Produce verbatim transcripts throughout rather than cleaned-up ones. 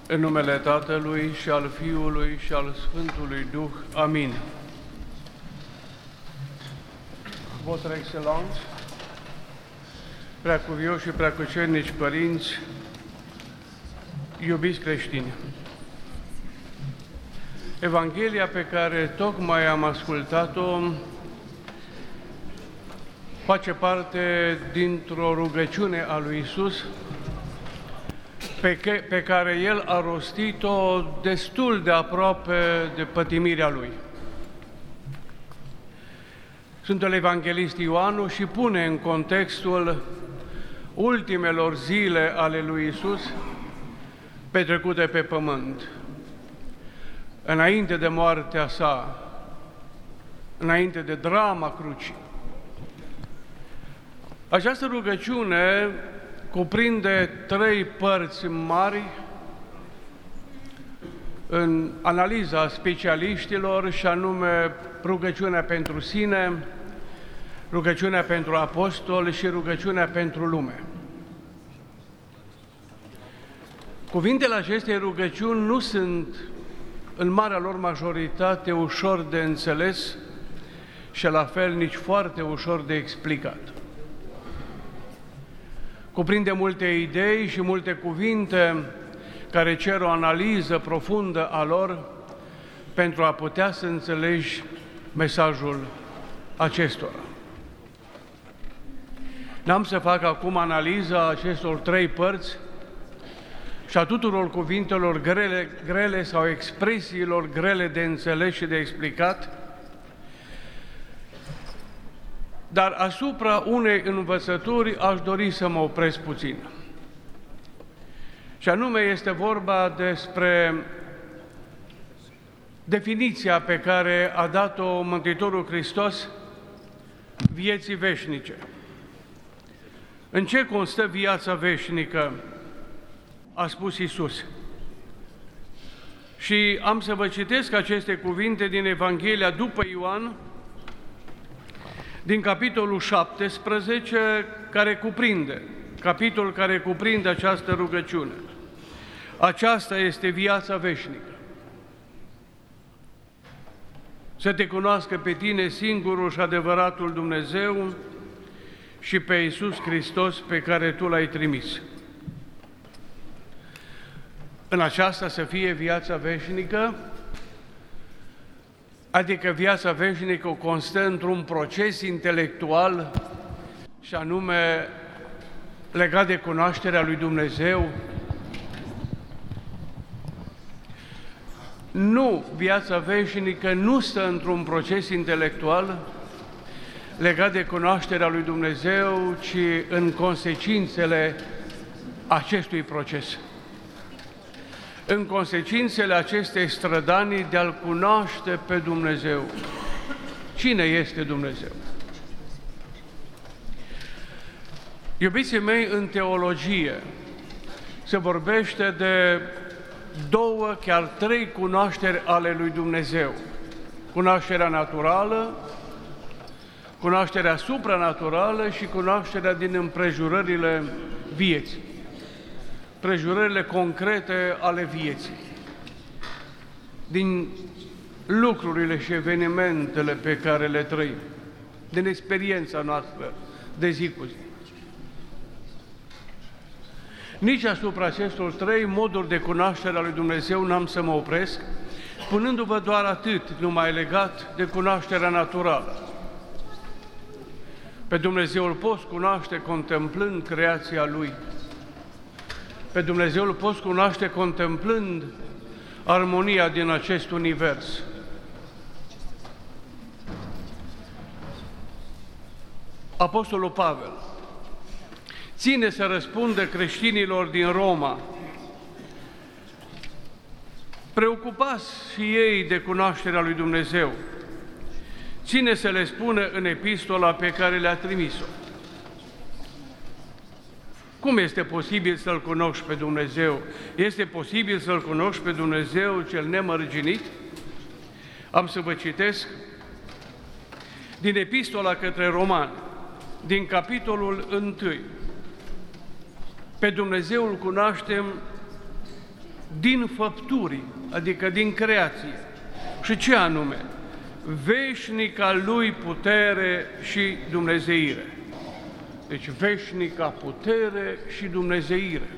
În numele Tatălui și al Fiului și al Sfântului Duh. Amin. Votre Excelență, preacuvioși și preacucernici părinți, iubiți creștini, Evanghelia pe care tocmai am ascultat-o face parte dintr-o rugăciune a lui Iisus pe, pe care El a rostit-o destul de aproape de pătimirea Lui. Sfântul Evanghelist Ioan și pune în contextul ultimelor zile ale lui Iisus petrecute pe pământ, înainte de moartea sa, înainte de drama crucii. Această rugăciune cuprinde trei părți mari în analiza specialiștilor, și anume rugăciunea pentru sine, rugăciunea pentru apostol și rugăciunea pentru lume. Cuvintele acestei rugăciuni nu sunt, în marea lor majoritate, ușor de înțeles și la fel nici foarte ușor de explicat. Cuprinde multe idei și multe cuvinte care cer o analiză profundă a lor pentru a putea să înțelegi mesajul acestora. N-am să fac acum analiza acestor trei părți și a tuturor cuvintelor grele, grele sau expresiilor grele de înțeles și de explicat, dar asupra unei învățături aș dori să mă opresc puțin. Și anume este vorba despre definiția pe care a dat-o Mântuitorul Hristos vieții veșnice. În ce constă viața veșnică? A spus Iisus. Și am să vă citesc aceste cuvinte din Evanghelia după Ioan, din capitolul șaptesprezece, care cuprinde, capitolul care cuprinde această rugăciune. Aceasta este viața veșnică: să te cunoască pe tine, singurul și adevăratul Dumnezeu, și pe Iisus Hristos pe care Tu L-ai trimis. În aceasta să fie viața veșnică, adică viața veșnică constă într-un proces intelectual, și anume legat de cunoașterea lui Dumnezeu. Nu, viața veșnică nu stă într-un proces intelectual legat de cunoașterea lui Dumnezeu, ci în consecințele acestui proces, în consecințele acestei strădanii de a-L cunoaște pe Dumnezeu. Cine este Dumnezeu? Iubiții mei, în teologie se vorbește de două, chiar trei cunoașteri ale lui Dumnezeu: cunoașterea naturală, cunoașterea supranaturală și cunoașterea din împrejurările vieții, împrejurările concrete ale vieții, din lucrurile și evenimentele pe care le trăim, din experiența noastră de zi cu zi. Nici asupra acestor trei moduri de cunoaștere a lui Dumnezeu n-am să mă opresc, punându-vă doar atât, numai legat de cunoașterea naturală. Pe Dumnezeu îl poți cunoaște contemplând creația Lui. Pe Dumnezeu îl poți cunoaște contemplând armonia din acest univers. Apostolul Pavel ține să răspundă creștinilor din Roma, preocupați și ei de cunoașterea lui Dumnezeu, ține să le spună în epistola pe care le-a trimis-o. Cum este posibil să-L cunoști pe Dumnezeu? Este posibil să-L cunoști pe Dumnezeu cel nemărginit? Am să vă citesc din epistola către Romani, din capitolul unu. Pe Dumnezeu îl cunoaștem din făpturi, adică din creație. Și ce anume? Veșnica Lui putere și dumnezeire. Deci veșnica putere și dumnezeire.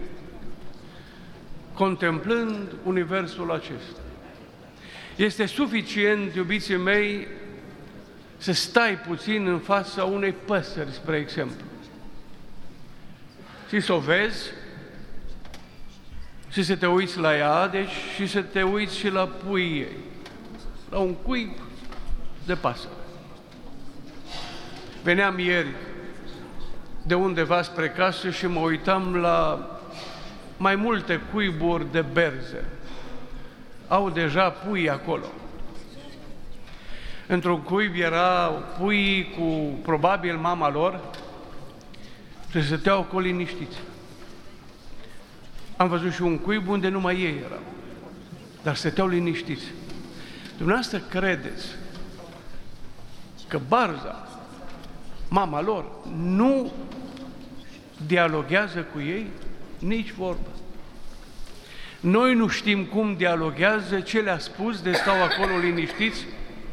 Contemplând universul acesta. Este suficient, iubiții mei, să stai puțin în fața unei păsări, spre exemplu. Și să o vezi și să te uiți la ea, deci, și să te uiți și la puii ei, la un cuib de pasăre. Veneam ieri de undeva spre casă și mă uitam la mai multe cuiburi de berze. Au deja pui acolo. Într-un cuib era puii cu probabil mama lor și stăteau acolo liniștiți. Am văzut și un cuib unde numai ei erau, dar stăteau liniștiți. Dumneavoastră credeți că barza, mama lor, nu dialoghează cu ei? Nici vorbă. Noi nu știm cum dialoghează, ce le-a spus de stau acolo liniștiți?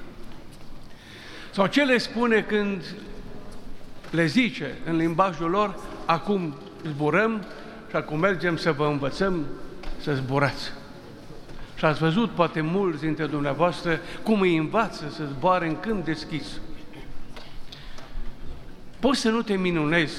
Sau ce le spune când le zice în limbajul lor, acum zburăm și acum mergem să vă învățăm să zburați. Și ați văzut poate mulți dintre dumneavoastră cum îi învață să zboare în câmp deschis. Poți să nu te minunezi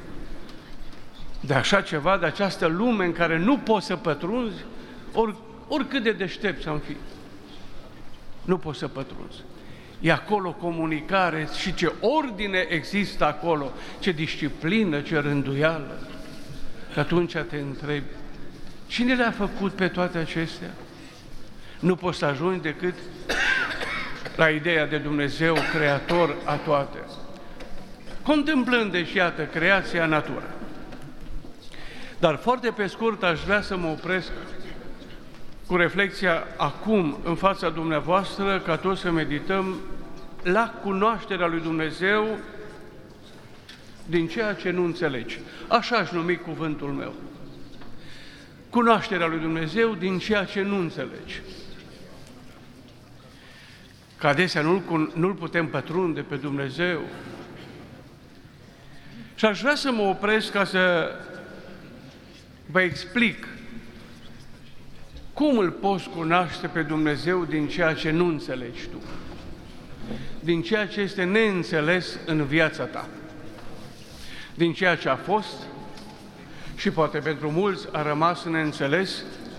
de așa ceva, de această lume în care nu poți să pătrunzi, or, oricât de deștept am fi. Nu poți să pătrunzi. E acolo comunicare și ce ordine există acolo, ce disciplină, ce rânduială. Și atunci te întrebi, cine le-a făcut pe toate acestea? Nu poți să ajungi decât la ideea de Dumnezeu, Creator a toate. Contemplând, deci, iată, creația, natura. Dar foarte pe scurt aș vrea să mă opresc cu reflexia acum în fața dumneavoastră, ca toți să medităm la cunoașterea lui Dumnezeu din ceea ce nu înțelegi. Așa aș numi cuvântul meu. Cunoașterea lui Dumnezeu din ceea ce nu înțelegi. Că adesea nu-L, nu-L putem pătrunde pe Dumnezeu. Și aș vrea să mă opresc ca să vă explic cum îl poți cunoaște pe Dumnezeu din ceea ce nu înțelegi tu, din ceea ce este neînțeles în viața ta, din ceea ce a fost și poate pentru mulți a rămas neînțeles,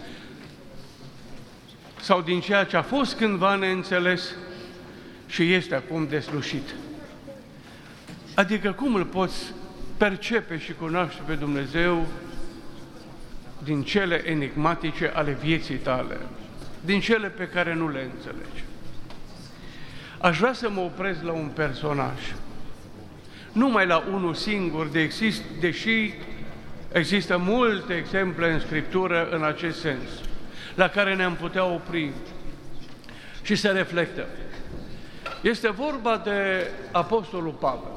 sau din ceea ce a fost cândva neînțeles și este acum deslușit. Adică cum îl poți percepe și cunoaște pe Dumnezeu din cele enigmatice ale vieții tale, din cele pe care nu le înțelegi. Aș vrea să mă opresc la un personaj, numai la unul singur, de exist, deși există multe exemple în Scriptură în acest sens, la care ne-am putea opri și să reflectăm. Este vorba de Apostolul Pavel.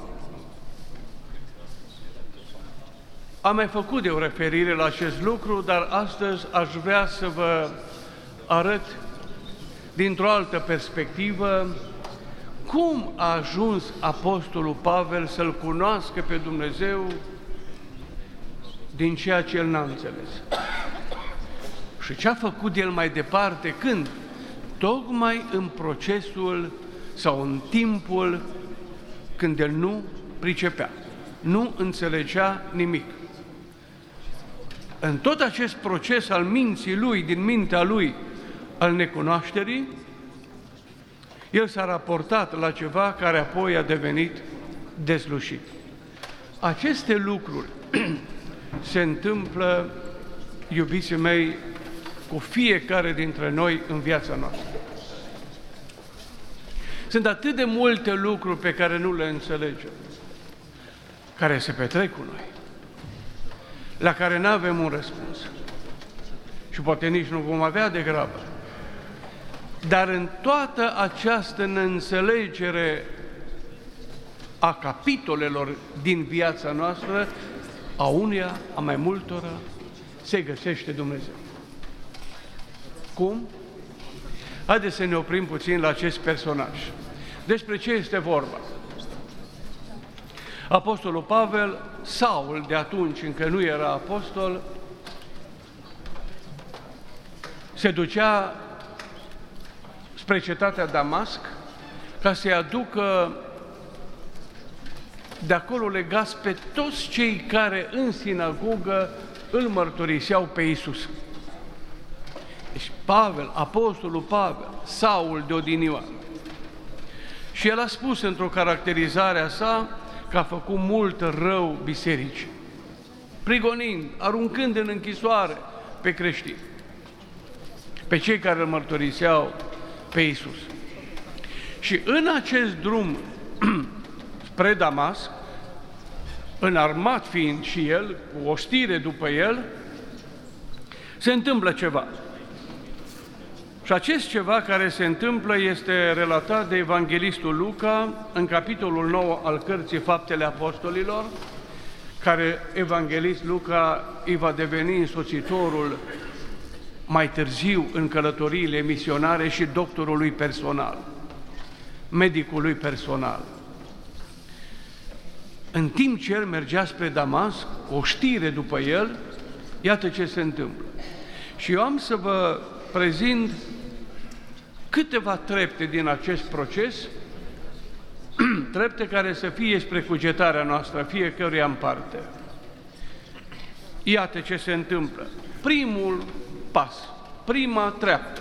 Am mai făcut de o referire la acest lucru, dar astăzi aș vrea să vă arăt dintr-o altă perspectivă cum a ajuns Apostolul Pavel să-L cunoască pe Dumnezeu din ceea ce el n-a înțeles. Și ce a făcut el mai departe, când? Tocmai în procesul sau în timpul când el nu pricepea, nu înțelegea nimic. În tot acest proces al minții lui, din mintea lui, al necunoașterii, el s-a raportat la ceva care apoi a devenit dezlușit. Aceste lucruri se întâmplă, iubiții mei, cu fiecare dintre noi în viața noastră. Sunt atât de multe lucruri pe care nu le înțelegem, care se petrec cu noi, la care nu avem un răspuns și poate nici nu vom avea de grabă. Dar în toată această neînțelegere a capitolelor din viața noastră, a uneia, a mai multora, se găsește Dumnezeu. Cum? Haideți să ne oprim puțin la acest personaj. Despre ce este vorba? Apostolul Pavel, Saul de atunci, încă nu era apostol, se ducea spre cetatea Damasc ca să-i aducă de acolo legați pe toți cei care în sinagogă îl mărturiseau pe Iisus. Deci Pavel, apostolul Pavel, Saul de odinioară. Și el a spus într-o caracterizare a sa că a făcut mult rău bisericii, prigonind, aruncând în închisoare pe creștini, pe cei care îl mărturiseau pe Iisus. Și în acest drum spre Damasc, înarmat fiind și el, cu oștire după el, se întâmplă ceva. Și acest ceva care se întâmplă este relatat de evanghelistul Luca în capitolul nouă al cărții Faptele Apostolilor, care evanghelist Luca îi va deveni însoțitorul mai târziu în călătoriile misionare și doctorul lui personal, medicul lui personal. În timp ce el mergea spre Damasc, cu o știre după el, iată ce se întâmplă. Și eu am să vă prezint câteva trepte din acest proces, trepte care să fie spre cugetarea noastră, fiecăruia în parte. Iată ce se întâmplă. Primul pas, prima treaptă.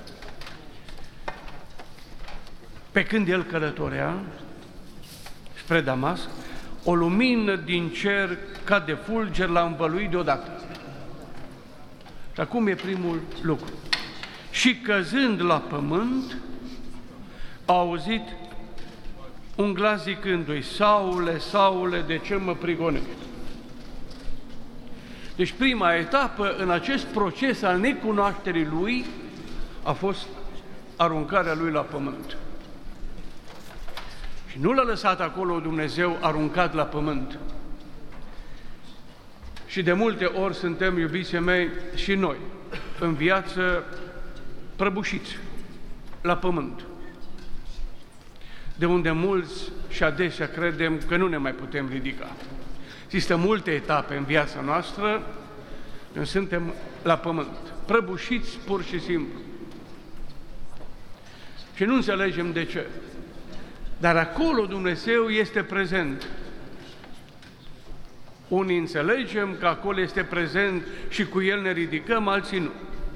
Pe când el călătorea spre Damasc, o lumină din cer ca de fulger l-a învăluit deodată. Și acum e primul lucru. Și căzând la pământ, a auzit un glas zicându-i: Saule, Saule, de ce mă prigonești? Deci prima etapă în acest proces al necunoașterii lui a fost aruncarea lui la pământ. Și nu l-a lăsat acolo Dumnezeu aruncat la pământ. Și de multe ori suntem, iubiții mei, și noi, în viață, prăbușiți la pământ, de unde mulți și adesea credem că nu ne mai putem ridica. Există multe etape în viața noastră când suntem la pământ, prăbușiți pur și simplu. Și nu înțelegem de ce. Dar acolo Dumnezeu este prezent. Unii înțelegem că acolo este prezent și cu El ne ridicăm, alții nu.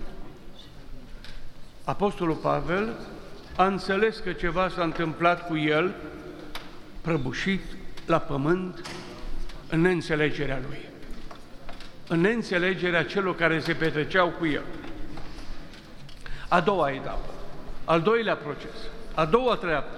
Apostolul Pavel a înțeles că ceva s-a întâmplat cu el, prăbușit la pământ, în neînțelegerea lui, în neînțelegerea celor care se petreceau cu el. A doua etapă, al doilea proces, a doua treaptă.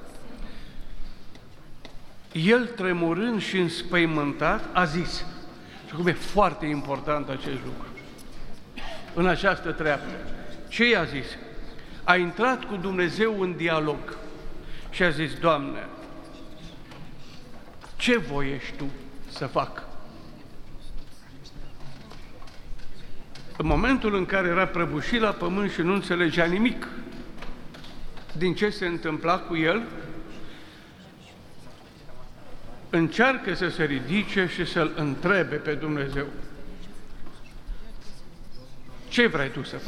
El, tremurând și înspăimântat, a zis, și cum e foarte important acest lucru, în această treaptă, ce i-a zis? A intrat cu Dumnezeu în dialog și a zis: Doamne, ce voiești Tu să fac? În momentul în care era prăbușit la pământ și nu înțelegea nimic din ce se întâmpla cu el, încearcă să se ridice și să-L întrebe pe Dumnezeu: ce vrei Tu să fac?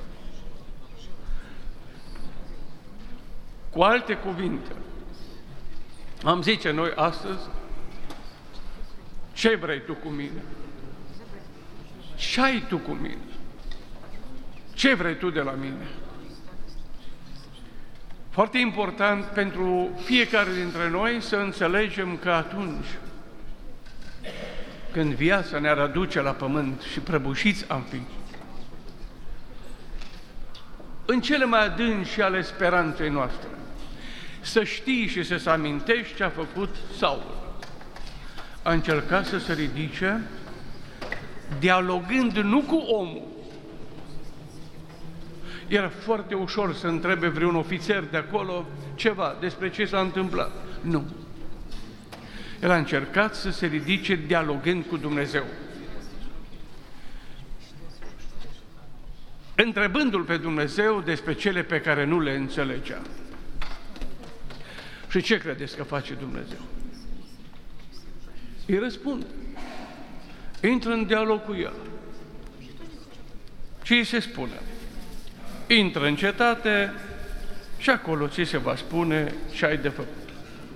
Cu alte cuvinte, am zice noi astăzi: ce vrei Tu cu mine? Ce ai Tu cu mine? Ce vrei Tu de la mine? Foarte important pentru fiecare dintre noi să înțelegem că atunci când viața ne-ar aduce la pământ și prăbușiți am fi, în cele mai adânci ale speranței noastre, să știi și să-ți amintești ce a făcut Saul. A încercat să se ridice, dialogând nu cu omul. Era foarte ușor să întrebe vreun ofițer de acolo ceva despre ce s-a întâmplat. Nu. El a încercat să se ridice dialogând cu Dumnezeu. întrebându-L pe Dumnezeu despre cele pe care nu le înțelegea. Și ce credeți că face Dumnezeu? Îi răspunde. Intră în dialog cu el. Și îi se spune, intră în cetate și acolo ți se va spune ce ai de făcut.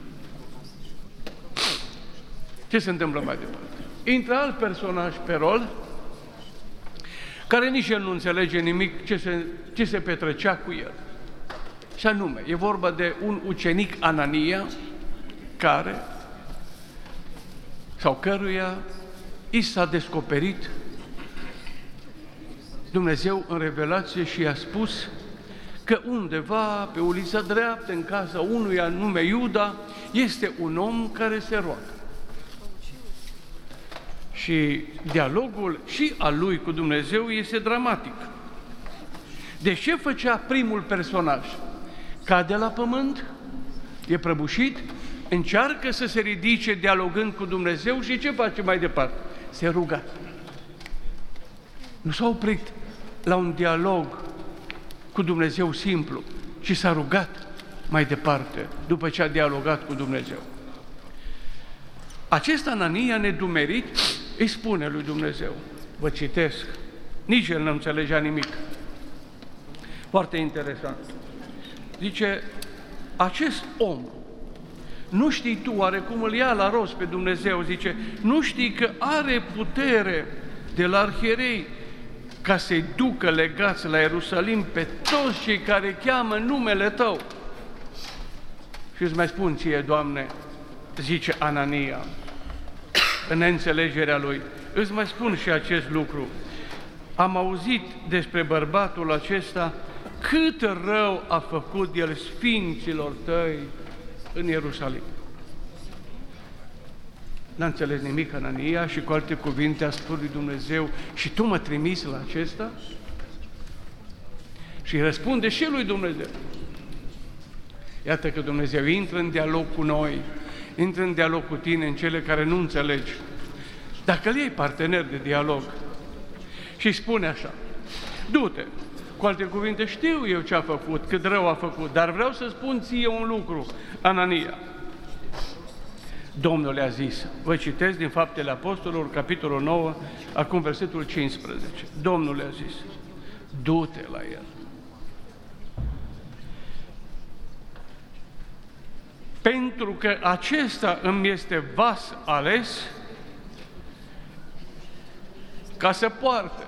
Ce se întâmplă mai departe? Intră alt personaj pe rol, care nici el nu înțelege nimic ce se, ce se petrecea cu el. Și anume, e vorba de un ucenic Anania, care, sau căruia, i s-a descoperit Dumnezeu în revelație și i-a spus că undeva pe ulița dreaptă, în casa unuia nume Iuda, este un om care se roagă. Și dialogul și al lui cu Dumnezeu este dramatic. De ce făcea primul personaj? Cade la pământ, e prăbușit, încearcă să se ridice dialogând cu Dumnezeu și ce face mai departe? Se ruga. Nu s-a oprit la un dialog cu Dumnezeu simplu, ci s-a rugat mai departe, după ce a dialogat cu Dumnezeu. Acest Anania nedumerit îi spune lui Dumnezeu, vă citesc, nici el nu înțelegea nimic. Foarte interesant. Zice, acest om, nu știi tu oarecum îl ia la rost pe Dumnezeu, zice, nu știi că are putere de la arhierei ca să-i ducă legați la Ierusalim pe toți cei care cheamă numele Tău. Și îți mai spun ție, Doamne, zice Anania, în neînțelegerea lui, îți mai spun și acest lucru. Am auzit despre bărbatul acesta cât rău a făcut el sfinților Tăi în Ierusalim. N-a înțeles nimic Anania și cu alte cuvinte a spus lui Dumnezeu, și tu mă trimiți la acesta? Și răspunde și lui Dumnezeu. Iată că Dumnezeu intră în dialog cu noi, intră în dialog cu tine în cele care nu înțelegi. Dacă îl iei partener de dialog și îi spune așa, du-te, cu alte cuvinte, știu eu ce a făcut, cât rău a făcut, dar vreau să spun ție un lucru, Anania. Domnul le-a zis, vă citesc din Faptele Apostolilor, capitolul nouă, acum versetul cincisprezece. Domnul le-a zis, du-te la el. Pentru că acesta îmi este vas ales ca să poarte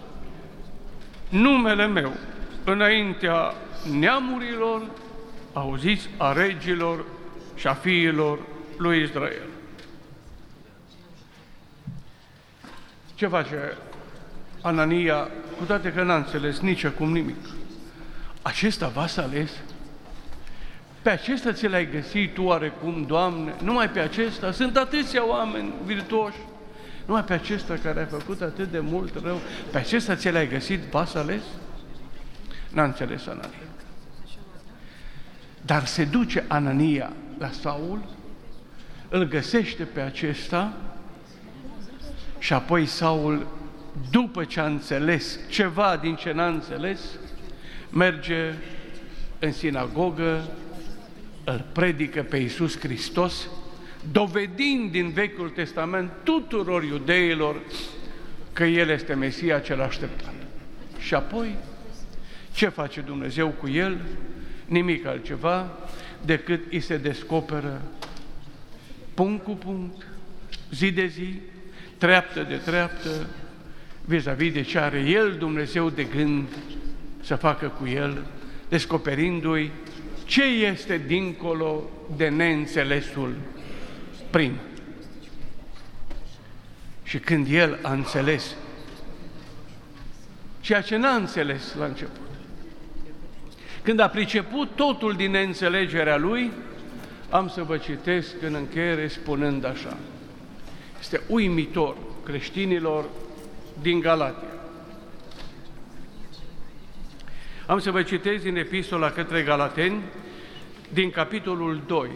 numele meu înaintea neamurilor, auziți, a regilor și a fiilor lui Israel. Ce face Anania, cu toate că n-a înțeles nici acum nimic? Acesta vas ales? Pe acesta ți l-ai găsit tu oarecum, Doamne? Numai pe acesta? Sunt atâția oameni virtuoși. Numai pe acesta care a făcut atât de mult rău, pe acesta ți l-ai găsit vas ales? N-a înțeles Anania. Dar se duce Anania la Saul, îl găsește pe acesta și apoi Saul, după ce a înțeles ceva din ce n-a înțeles, merge în sinagogă, îl predică pe Iisus Hristos, dovedind din Vechiul Testament tuturor iudeilor că El este Mesia cel așteptat. Și apoi, ce face Dumnezeu cu el? Nimic altceva decât îi se descoperă punct cu punct, zi de zi, treaptă de treaptă, vis-a-vis de ce are El, Dumnezeu, de gând să facă cu el, descoperindu-i ce este dincolo de neînțelesul prim. Și când el a înțeles ceea ce n-a înțeles la început, când a priceput totul din neînțelegerea lui, am să vă citesc în încheiere spunând așa. Este uimitor creștinilor din Galatia. Am să vă citesc din Epistola către Galateni, din capitolul doi.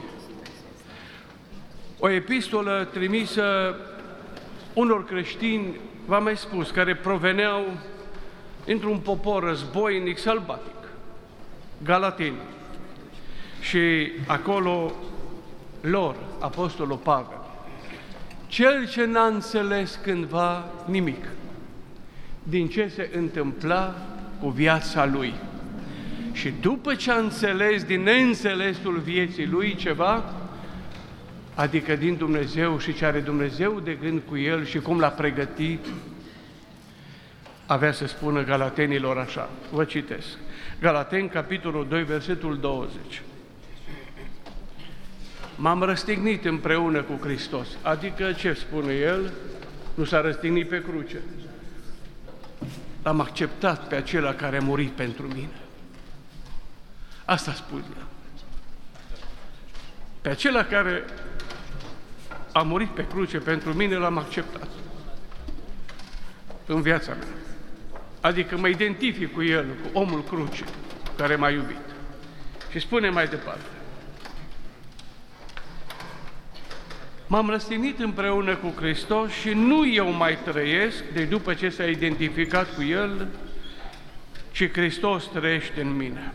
O epistolă trimisă unor creștini, v-am mai spus, care proveneau într-un popor războinic, sălbatic, galateni. Și acolo lor, Apostolul Pavel, cel ce n-a înțeles cândva nimic din ce se întâmpla cu viața lui. Și după ce a înțeles din neînțelesul vieții lui ceva, adică din Dumnezeu și ce are Dumnezeu de gând cu el și cum l-a pregătit, avea să spună galatenilor așa, vă citesc, Galateni, capitolul doi, versetul douăzeci. M-am răstignit împreună cu Hristos, adică ce spune el? Nu s-a răstignit pe cruce. L-am acceptat pe acela care a murit pentru mine. Asta spune el. Pe acela care a murit pe cruce pentru mine, l-am acceptat în viața mea. Adică mă identific cu el, cu omul cruce, care m-a iubit. Și spune mai departe. M-am răstignit împreună cu Hristos și nu eu mai trăiesc, de după ce s-a identificat cu El, ci Hristos trăiește în mine.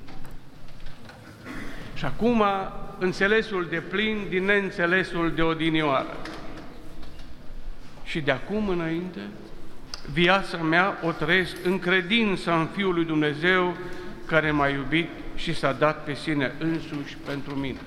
Și acum, înțelesul de plin din neînțelesul de odinioară. Și de acum înainte, viața mea o trăiesc în credința în Fiul lui Dumnezeu, care m-a iubit și s-a dat pe sine însuși pentru mine.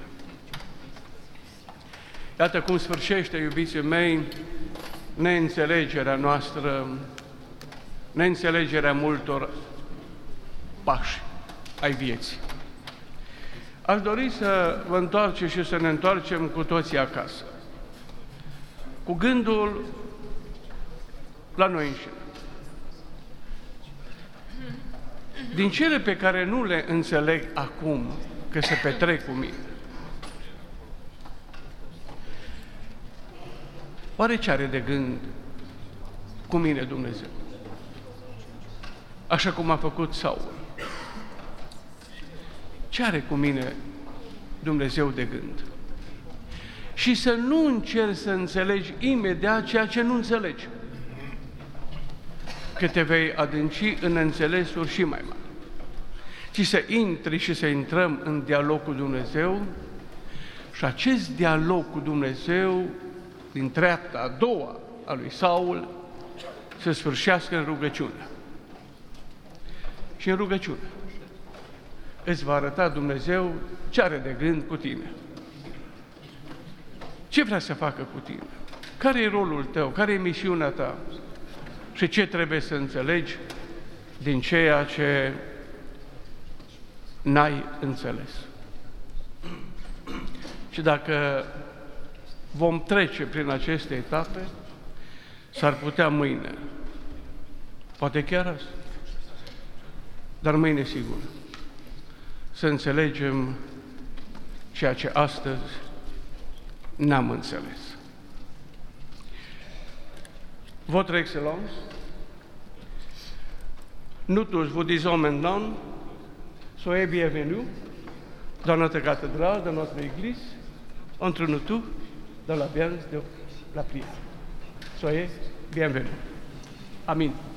Iată cum sfârșește, iubiții mei, neînțelegerea noastră, neînțelegerea multor pași ai vieții. Aș dori să vă întoarcem și să ne întoarcem cu toții acasă, cu gândul la noi înșine. Din cele pe care nu le înțeleg acum că se petrec cu mine, oare ce are de gând cu mine Dumnezeu? Așa cum a făcut Saul. Ce are cu mine Dumnezeu de gând? Și să nu încerci să înțelegi imediat ceea ce nu înțelegi, că te vei adânci în înțelesuri și mai mari. Ci să intri și să intrăm în dialog cu Dumnezeu și acest dialog cu Dumnezeu din treapta a doua a lui Saul să sfârșească în rugăciune. Și în rugăciune îți va arăta Dumnezeu ce are de gând cu tine. Ce vrea să facă cu tine? Care e rolul tău? Care e misiunea ta? Și ce trebuie să înțelegi din ceea ce n-ai înțeles? Și dacă vom trece prin aceste etape, s-ar putea mâine, poate chiar azi, dar mâine sigur, să înțelegem ceea ce astăzi n-am înțeles. Votre Excellence, nous tous vous disons maintenant, soyez bienvenus dans notre cathédrale, dans notre église, entre nous tous, dans l'ambiance de la prière. Soyez bienvenus. Amin.